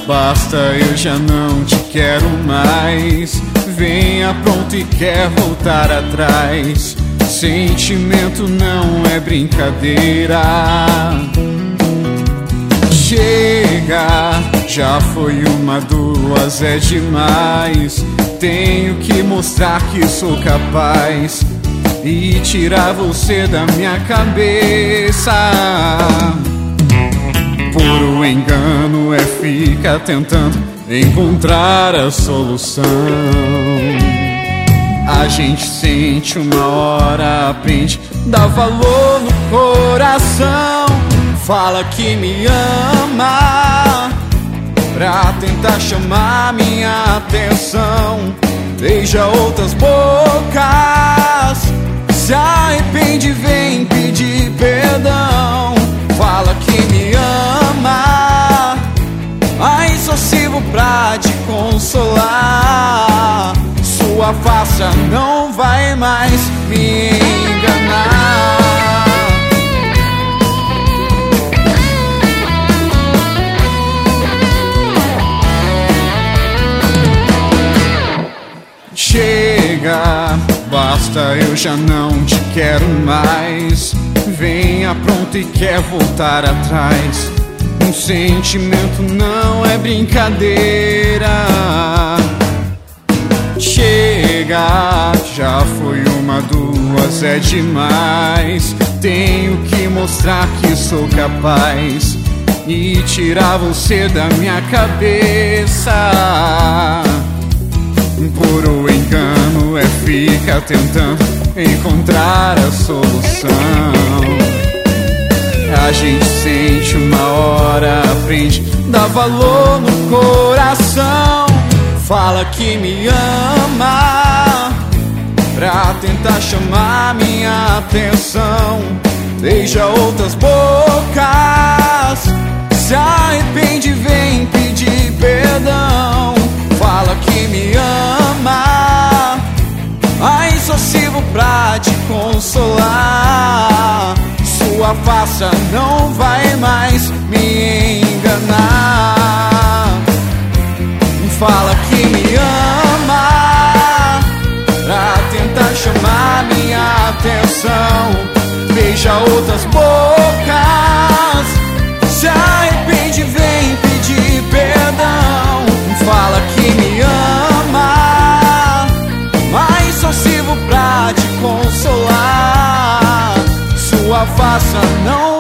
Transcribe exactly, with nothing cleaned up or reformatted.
basta, eu já não te quero mais. Venha pronto e quer voltar atrás. Sentimento não é brincadeira. Chega, já foi uma, duas, é demais. Tenho que mostrar que sou capaz e tirar você da minha cabeça. Puro engano é ficar tentando encontrar a solução. A gente sente uma hora, aprende, dá valor no coração. Fala que me ama pra tentar chamar minha atenção. Beija outras bocas, se arrepende, vem pedir perdão. Fala que me ama, mas só sirvo pra te consolar. Sua farsa não vai mais me enganar. Chega, basta, eu já não te quero mais. Venha pronto e quer voltar atrás. Um sentimento não é brincadeira. Chega, já foi uma, duas, é demais. Tenho que mostrar que sou capaz e tirar você da minha cabeça. Puro engano é ficar tentando encontrar a solução. A gente sente uma hora, aprende, dá valor no coração. Fala que me ama pra tentar chamar minha atenção. Beija outras bocas, se arrepende, vem pedir perdão. Fala que me ama, mas só sirvo pra te consolar. Sua farsa não vai mais me enganar. Fala que me ama pra tentar chamar minha atenção. Beija outras bocas, se arrepende, vem pedir perdão. Fala que me ama, mas só sirvo pra te consolar. Sua farsa não